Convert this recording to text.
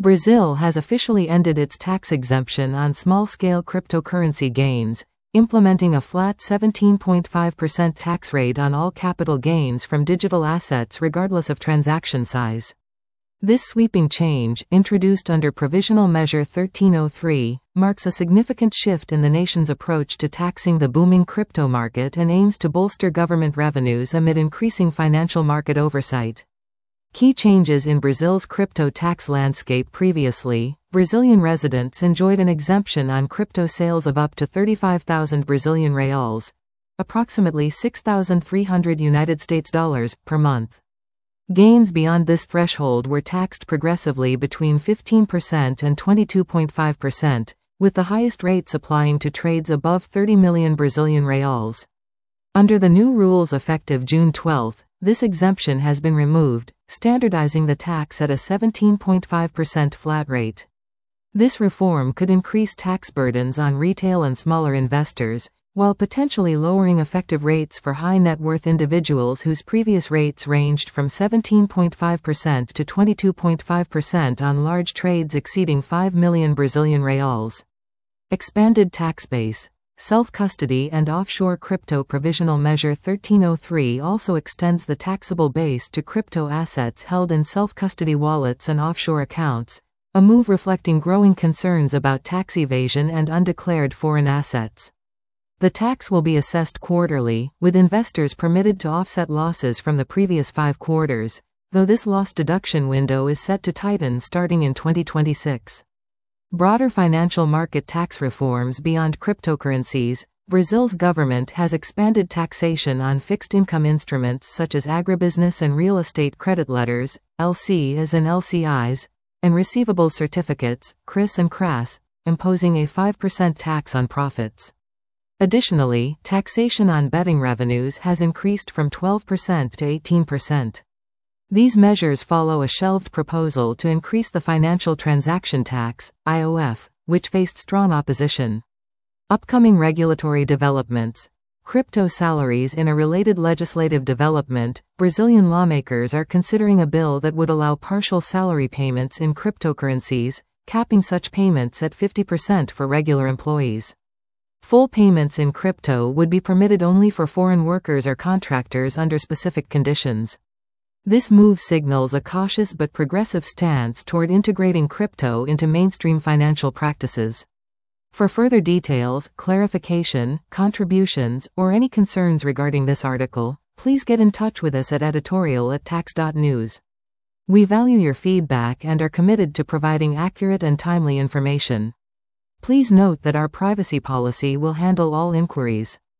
Brazil has officially ended its tax exemption on small-scale cryptocurrency gains, implementing a flat 17.5% tax rate on all capital gains from digital assets regardless of transaction size. This sweeping change, introduced under Provisional Measure 1303, marks a significant shift in the nation's approach to taxing the booming crypto market and aims to bolster government revenues amid increasing financial market oversight. Key changes in Brazil's crypto tax landscape. Previously, Brazilian residents enjoyed an exemption on crypto sales of up to 35,000 Brazilian reals, approximately $6,300 per month. Gains beyond this threshold were taxed progressively between 15% and 22.5%, with the highest rates applying to trades above 30 million Brazilian reals. Under the new rules effective June 12, this exemption has been removed, standardizing the tax at a 17.5% flat rate. This reform could increase tax burdens on retail and smaller investors, while potentially lowering effective rates for high-net-worth individuals whose previous rates ranged from 17.5% to 22.5% on large trades exceeding 5 million Brazilian reals. Expanded tax base. Self-custody and offshore crypto. Provisional Measure 1303 also extends the taxable base to crypto assets held in self-custody wallets and offshore accounts, a move reflecting growing concerns about tax evasion and undeclared foreign assets. The tax will be assessed quarterly, with investors permitted to offset losses from the previous 5 quarters, though this loss deduction window is set to tighten starting in 2026. Broader financial market tax reforms beyond cryptocurrencies. Brazil's government has expanded taxation on fixed income instruments such as agribusiness and real estate credit letters, LCs and LCIs, and receivable certificates, CRIs and CRAS, imposing a 5% tax on profits. Additionally, taxation on betting revenues has increased from 12% to 18%. These measures follow a shelved proposal to increase the financial transaction tax, IOF, which faced strong opposition. Upcoming regulatory developments. Crypto salaries. In a related legislative development, Brazilian lawmakers are considering a bill that would allow partial salary payments in cryptocurrencies, capping such payments at 50% for regular employees. Full payments in crypto would be permitted only for foreign workers or contractors under specific conditions. This move signals a cautious but progressive stance toward integrating crypto into mainstream financial practices. For further details, clarification, contributions, or any concerns regarding this article, please get in touch with us at editorial@tax.news. We value your feedback and are committed to providing accurate and timely information. Please note that our privacy policy will handle all inquiries.